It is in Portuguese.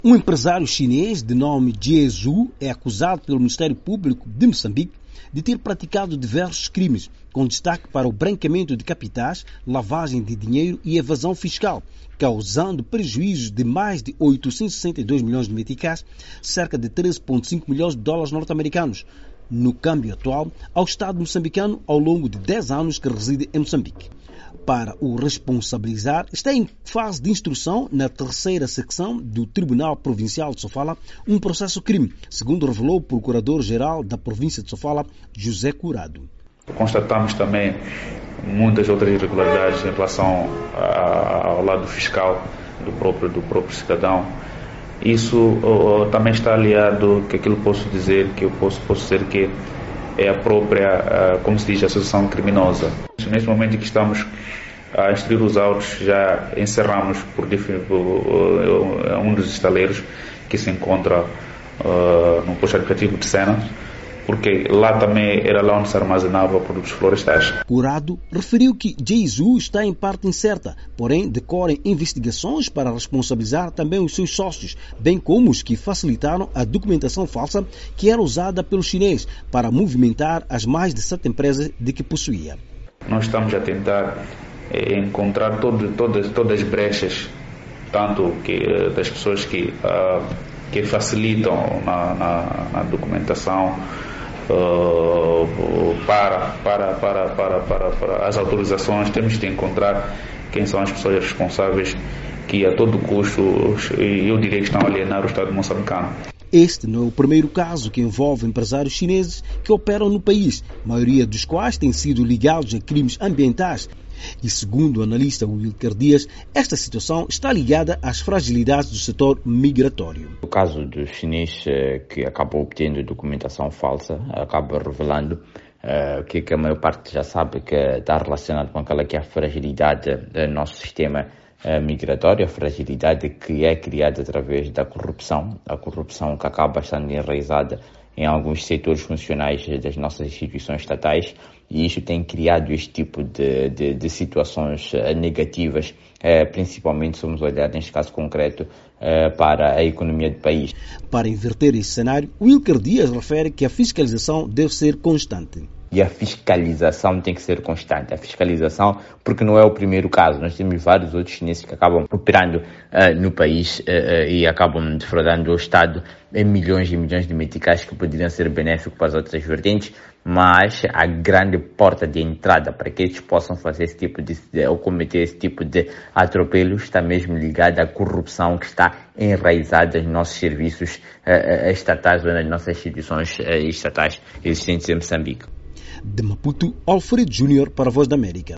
Um empresário chinês de nome Jie Zhu é acusado pelo Ministério Público de Moçambique de ter praticado diversos crimes, com destaque para o branqueamento de capitais, lavagem de dinheiro e evasão fiscal, causando prejuízos de mais de 862 milhões de meticais, cerca de 13,5 milhões de dólares norte-americanos, no câmbio atual, ao Estado moçambicano ao longo de 10 anos que reside em Moçambique. Para o responsabilizar, está em fase de instrução na terceira secção do Tribunal Provincial de Sofala um processo-crime, segundo revelou o Procurador-Geral da província de Sofala, José Curado. Constatamos também muitas outras irregularidades em relação ao lado fiscal do próprio cidadão. Isso também está aliado, que aquilo posso dizer, que eu posso dizer que é a própria, como se diz, associação criminosa. Neste momento em que estamos a instruir os autos, já encerramos por um dos estaleiros que se encontra no posto administrativo de Sena, porque lá também era lá onde se armazenava produtos florestais. Curado referiu que Jie Zhu está em parte incerta, porém decorrem investigações para responsabilizar também os seus sócios, bem como os que facilitaram a documentação falsa que era usada pelo chinês para movimentar as mais de 7 empresas de que possuía. Nós estamos a tentar encontrar todas as brechas, tanto das pessoas que facilitam na documentação, para as autorizações. Temos de encontrar quem são as pessoas responsáveis que a todo custo, eu diria que estão a alienar o Estado moçambicano. Este não é o primeiro caso que envolve empresários chineses que operam no país, a maioria dos quais têm sido ligados a crimes ambientais. E segundo o analista Wilker Dias, esta situação está ligada às fragilidades do setor migratório. O caso do chinês que acabou obtendo documentação falsa acaba revelando que a maior parte já sabe que está relacionado com aquela que é a fragilidade do nosso sistema migratório, a fragilidade que é criada através da corrupção, a corrupção que acaba estando enraizada em alguns setores funcionais das nossas instituições estatais, e isso tem criado este tipo de situações negativas, principalmente se vamos olhar neste caso concreto para a economia do país. Para inverter esse cenário, Wilker Dias refere que a fiscalização deve ser constante. E a fiscalização tem que ser constante. A fiscalização, porque não é o primeiro caso. Nós temos vários outros chineses que acabam operando no país e acabam defraudando o Estado em milhões e milhões de meticais que poderiam ser benéficos para as outras vertentes, mas a grande porta de entrada para que eles possam fazer esse tipo ou cometer esse tipo de atropelos está mesmo ligada à corrupção que está enraizada nos nossos serviços estatais ou nas nossas instituições estatais existentes em Moçambique. De Maputo, Alfredo Júnior para a Voz da América.